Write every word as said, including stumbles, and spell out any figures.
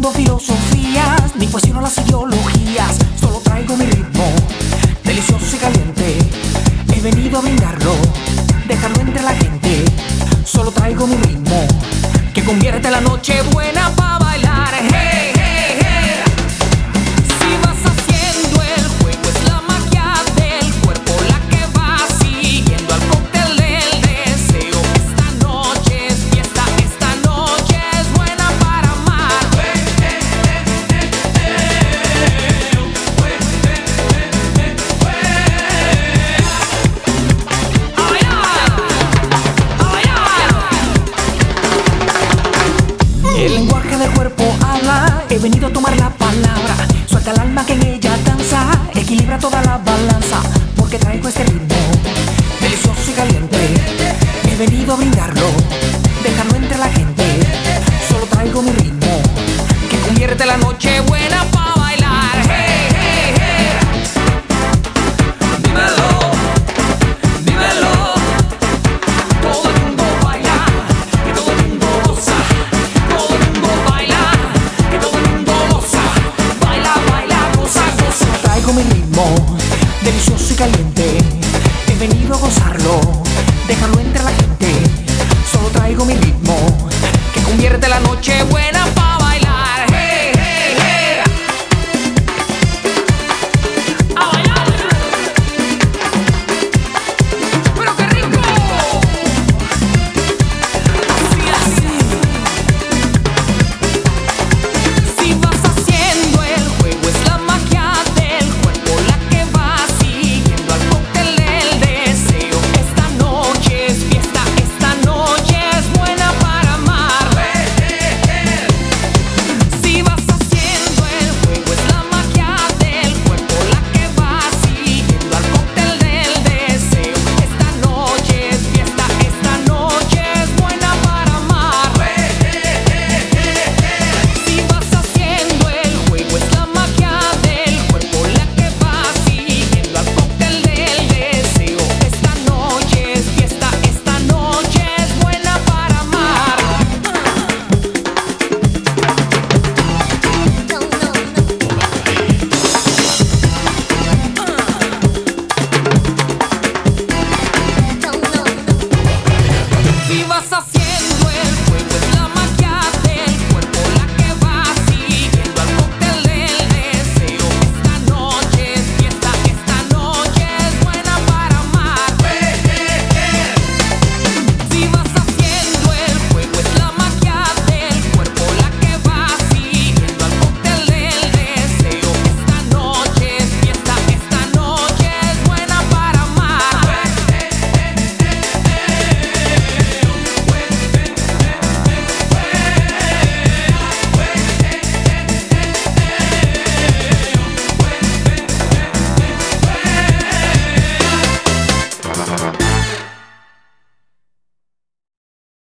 mundo filosofías, ni cuestiono las ideologías. Solo traigo mi ritmo, delicioso y caliente. He venido a brindarlo, dejarlo entre la gente. Solo traigo mi ritmo, que convierte la noche buena pa' bailar. Hey, hey, hey. Si vas haciendo el juego, es la magia del cuerpo la que va siguiendo al cóctel del deseo. Esta noche es fiesta, esta noche es buena para amar. Hey, hey, hey, hey, hey. Hey, hey, hey, hey, hey. A bailar, a bailar. El lenguaje del cuerpo habla, he venido a tomar la palabra. Suelta el alma que en ella danza, equilibra toda la balanza. Porque traigo este ritmo, delicioso y caliente. He venido a brindarlo, dejarlo entre la gente. Solo traigo mi ritmo, que convierte la noche buena pa' bailar. Hey, hey, hey. Dímelo, dímelo. Todo el mundo baila, que todo el mundo goza. Todo el mundo baila, que todo el mundo goza. Baila, baila, goza, goza. Traigo mi ritmo, delicioso y caliente. He venido a gozarlo, dejarlo entre la gente. Solo traigo mi ritmo, que convierte la noche buena pa'